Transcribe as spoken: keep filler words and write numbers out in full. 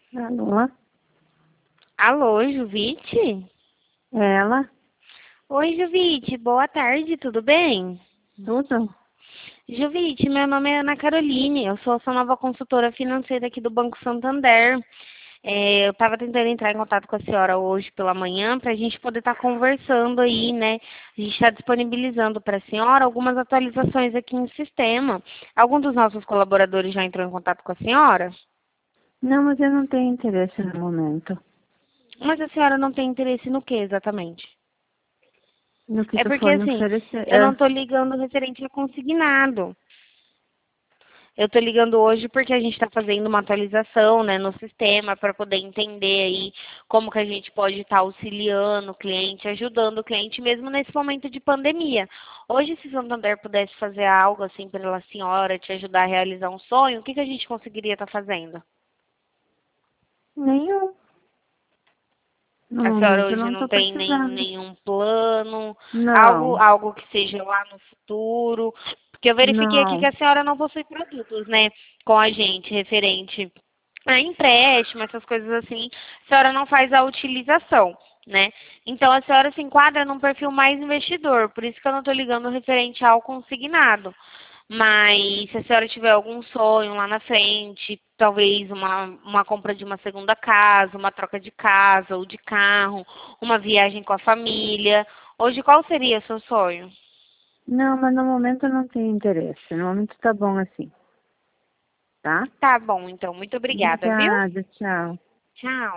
Alô? Alô, Juvite? Ela? Oi, Juvite, boa tarde, tudo bem? Tudo? Juvite, meu nome é Ana Caroline, eu sou a sua nova consultora financeira aqui do Banco Santander. É, eu estava tentando entrar em contato com a senhora hoje pela manhã para a gente poder estar conversando aí, né? A gente está disponibilizando para a senhora algumas atualizações aqui no sistema. Algum dos nossos colaboradores já entrou em contato com a senhora? Não, mas eu não tenho interesse no momento. Mas a senhora não tem interesse no que exatamente? No que É tu porque for me assim, oferecer. eu não É, estou ligando referente a consignado. Eu estou ligando hoje porque a gente está fazendo uma atualização, né, no sistema para poder entender aí como que a gente pode estar auxiliando o cliente, ajudando o cliente mesmo nesse momento de pandemia. Hoje, se o Santander pudesse fazer algo assim pela senhora, te ajudar a realizar um sonho, o que que a gente conseguiria estar fazendo? nenhum. No A senhora momento eu hoje não não estou tem nem, precisando. nenhum plano, algo, Não, algo que seja lá no futuro, porque eu verifiquei aqui que não. a senhora não possui produtos, né, com a gente, referente a empréstimo, essas coisas assim, a senhora não faz a utilização, né? Então a senhora se enquadra num perfil mais investidor, por isso que eu não estou ligando referente ao consignado. Mas se a senhora tiver algum sonho lá na frente, talvez uma, uma compra de uma segunda casa, uma troca de casa ou de carro, uma viagem com a família, hoje qual seria o seu sonho? Não, mas no momento eu não tenho interesse. No momento tá bom assim, tá? Tá bom, então, muito obrigada, viu? Obrigada, tchau. Tchau.